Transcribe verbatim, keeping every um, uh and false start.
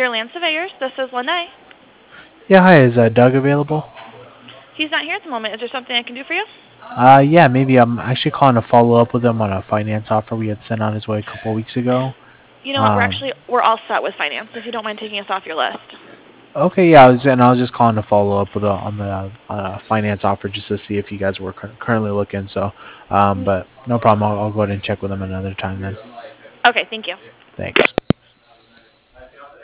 Superior Land Surveyors. This is Lene. Yeah, hi. Is uh, Doug available? He's not here at the moment. Is there something I can do for you? Uh, yeah, maybe I'm actually calling to follow up with him on a finance offer we had sent on his way a couple weeks ago. You know what? We're Um, actually we're all set with finance. If you don't mind taking us off your list. okay, yeah, I was, and I was just calling to follow up with a, on the uh, finance offer just to see if you guys were cur- currently looking. So, um, but no problem. I'll, I'll go ahead and check with him another time then. Okay. Thank you. Thanks.